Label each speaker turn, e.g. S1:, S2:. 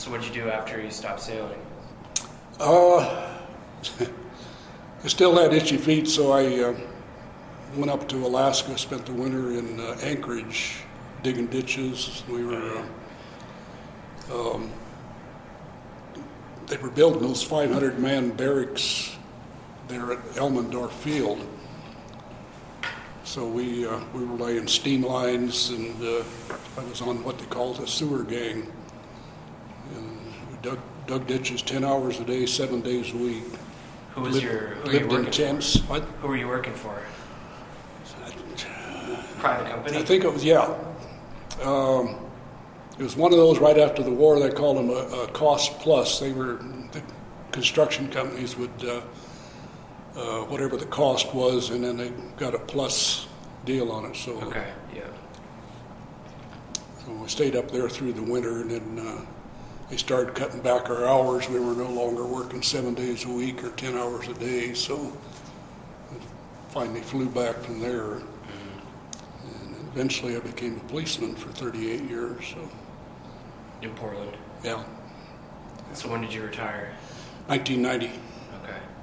S1: So what did you do after you stopped sailing?
S2: I still had itchy feet, so I went up to Alaska, spent the winter in Anchorage digging ditches. We were they were building those 500-man barracks there at Elmendorf Field. So we were laying steam lines, and I was on what they called a sewer gang. And we dug ditches 10 hours a day, 7 days a week.
S1: Who was who
S2: lived
S1: were you
S2: in
S1: working
S2: tents.
S1: for?
S2: What?
S1: Who were you working for? Private company?
S2: I think it was, yeah. It was one of those right after the war. They called them a cost plus. The construction companies would, whatever the cost was, and then they got a plus deal on it. So,
S1: okay, yeah.
S2: So we stayed up there through the winter, and then they started cutting back our hours. We were no longer working 7 days a week or 10 hours a day. So finally flew back from there. And eventually I became a policeman for 38 years. So.
S1: In Portland?
S2: Yeah.
S1: So when did you retire?
S2: 1990.
S1: Okay.